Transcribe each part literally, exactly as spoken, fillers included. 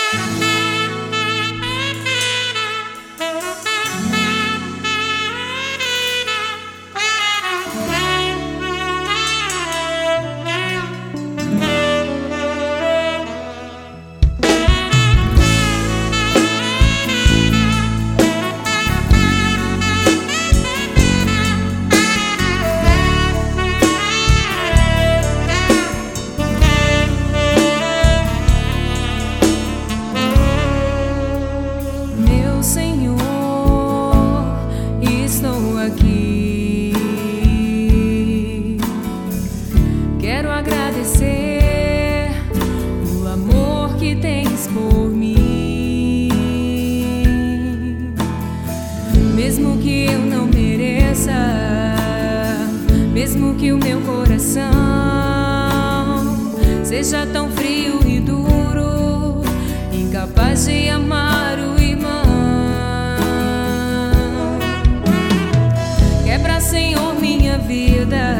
o amor que tens por mim. Mesmo que eu não mereça, mesmo que o meu coração seja tão frio e duro, incapaz de amar o irmão, quebra, Senhor, minha vida,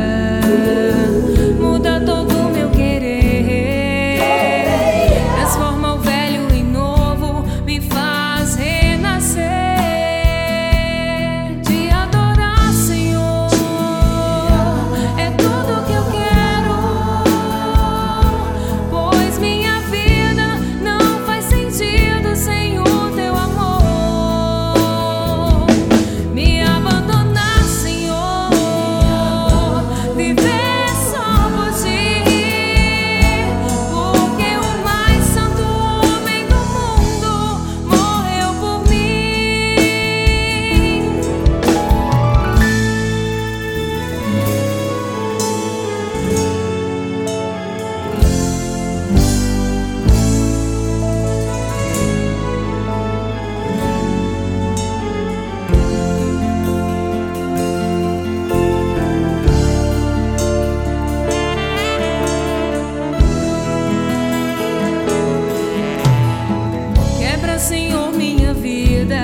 muda todo o meu querer, transforma o velho em novo, me faz renascer. Te adorar, Senhor, é tudo que eu quero, pois minha vida não faz sentido sem o teu amor. Me abandonar, Senhor, viver Senhor, minha vida,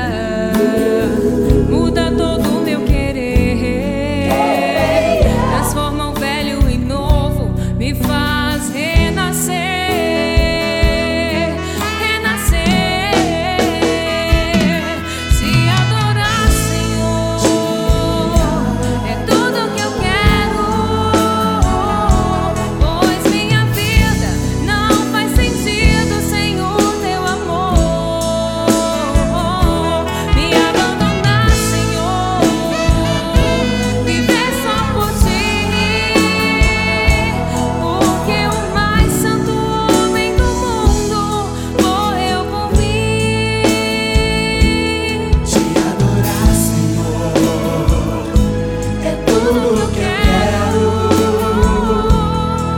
muda todo o meu querer, transforma o velho em novo, me faz renascer, renascer. Te adorar, Senhor, é tudo que eu quero, pois minha vida não faz sentido sem o teu amor.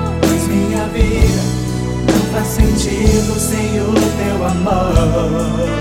Sentido sem o teu amor.